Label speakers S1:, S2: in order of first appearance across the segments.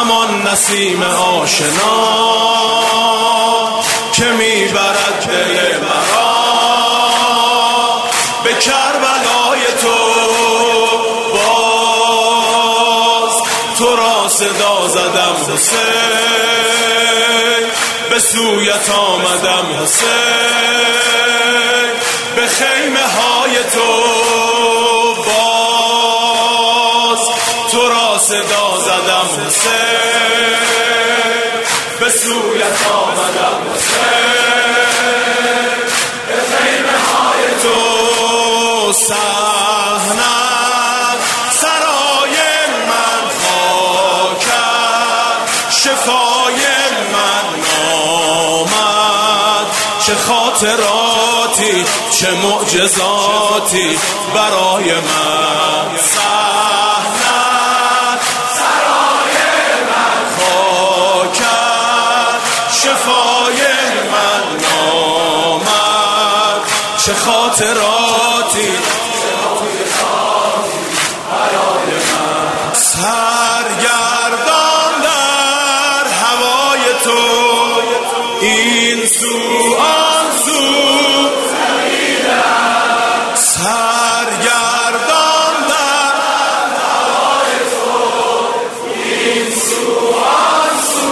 S1: همان نسیم آشنا که میبرد دل مرا به کربلای تو. باز تو را صدا زدم حسین، به سویت آمدم حسین، به خیمه های تو. باز تو را صدا زدم حسین، به سویت آمدم حسین، به خیمه های تو. صحنت سرای من خاکت، شفای من نامد. چه خاطراتی چه معجزاتی برای من. صحنت سرای من خاکت، شفای من نامد. چه خاطراتی برای من. سرگردان در هوای تو، این سو آن سو دویدم. سرگردان در هوای تو، این سو آن سو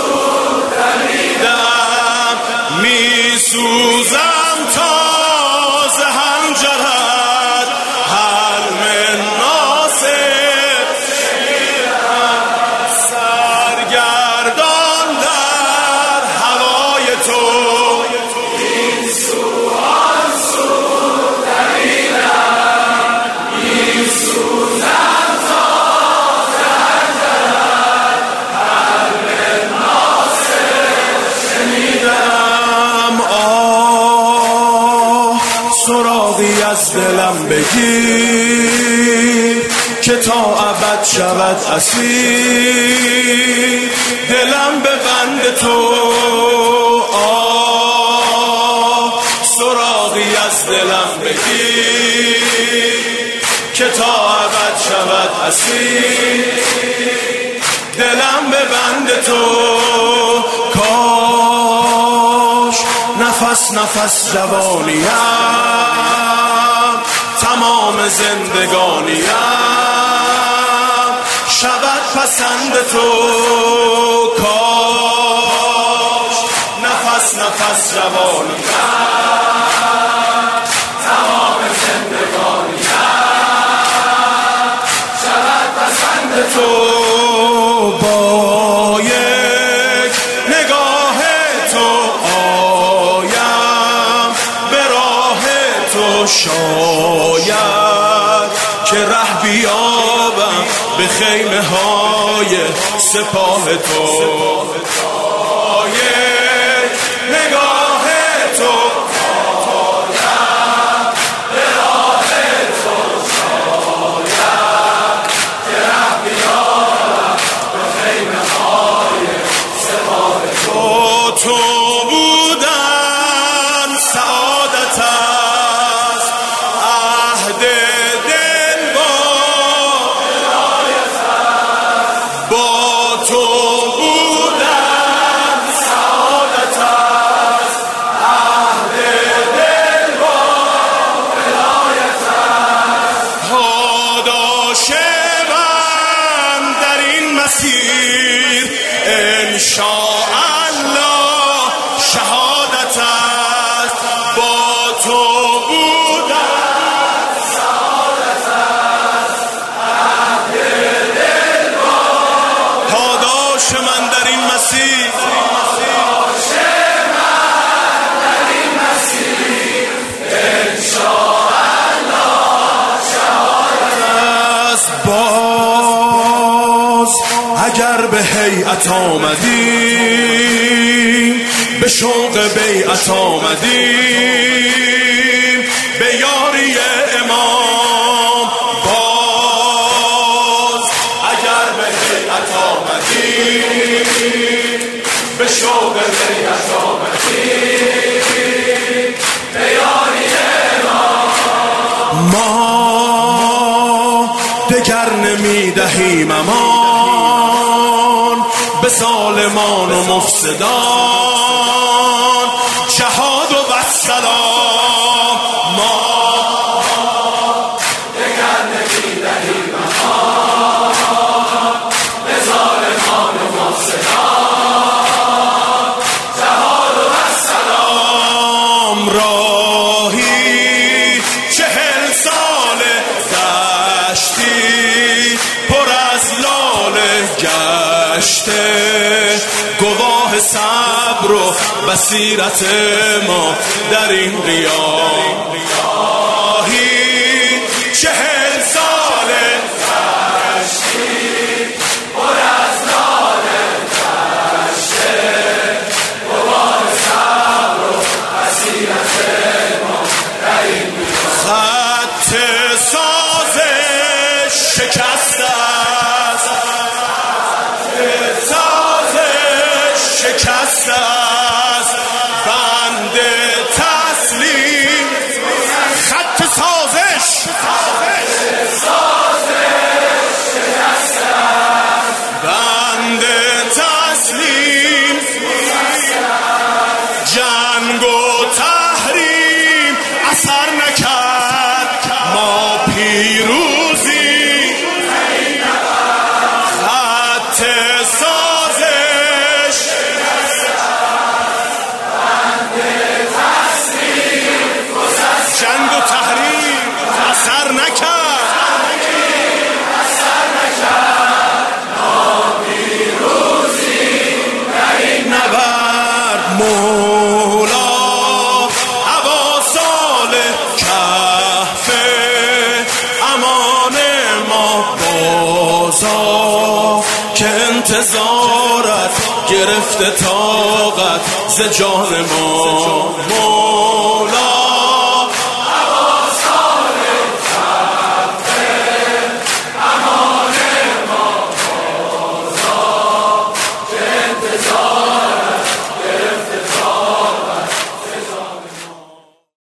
S1: دویدم. می سوزم تا ز حنجرت، حلم ناصر شنیدم. سرگردان در هوای تو، این سو آن سو دویدم. می سوزم تا ز حنجرت، حلم ناصر شنیدم. سراغی از دلم بگیر که تا ابد شود اسیر. دلم به بند تو. سراغی از دلم بگیر که تا ابد شود اسیر. دلم به بند تو. کاش نفس نفس جوانیم، تمام زندگانیم شود پسند تو. کاش نفس نفس جوانیم، تمام زندگانیم شود پسند تو. با یک نگاه تو آیم به راه تو، شاید که ره بیابم به خیمه های سپاه تو. با یک نگاه تو آیم به راه تو، شاید که ره بیابم به خیمه های سپاه تو. تو بودن سعادت است، عهد دل با ولایت است. با تو بودن سعادت است، عهد دل با ولایت است. پاداش من در این مسیر انشاءالله شهادت است. با تو بودن سعادت است، عهد دل با. پاداش من در این مسیر، پاداش من در این مسیر انشاءالله شهادت است. باز اگر به هیئت آمدیم، به شوق بیعت آمدیم، به یاری امام. باز اگر به هیئت آمدیم، به شوق بیعت آمدیم، به یاری امام. ما دگر نمی دهیم امان به ظالمان و مفسدان، جهاد و والسلام. ما دگر نمی‌دهیم امان به ظالمان و مفسدان، جهاد و والسلام. راهی 40 ساله دشتی پر از لاله گشته، گواه صبر و بصیرت ما در این قیام. راهی 40 ساله دشتی پر از لاله گشته، گواه صبر و بصیرت ما در این قیام. خط سازش شکسته است، شکست است بند تسلیم. خط سازش شکست است بند تسلیم. جنگ و تحریم اثر نکرد، ما پیروزی. خط جنگ و تحریم اثر نکرد، ناپیروزی در این نبرد. مولا عباسال کهف امان ما بازا، که انتظارت گرفته طاقت ز جان ما.